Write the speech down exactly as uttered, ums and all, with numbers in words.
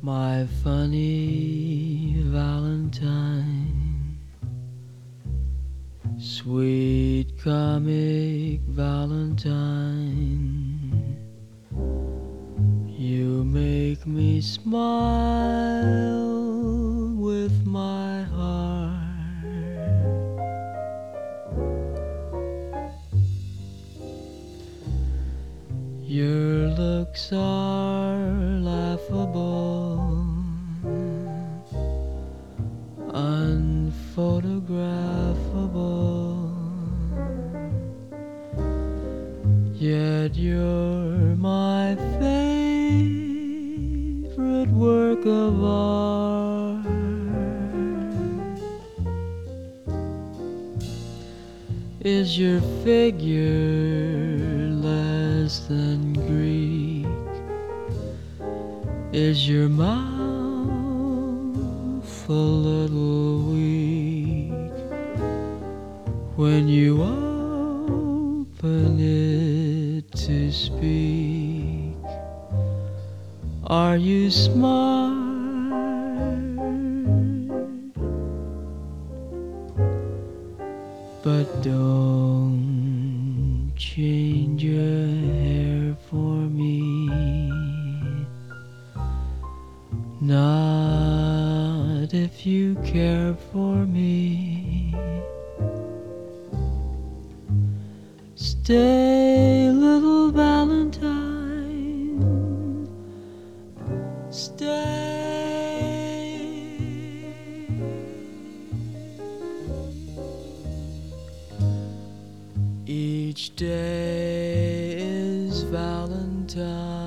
My funny Valentine, sweet comic Valentine, you make me smile with my heart. Your looks are laughable, unphotographable, yet you're my favorite work of art. Is your figure less than Greek? Is your mouth a little weak when you open it to speak? Are you smart? But don't change your hair for me, not if you care for me. Stay, little Valentine, stay. Each day is Valentine.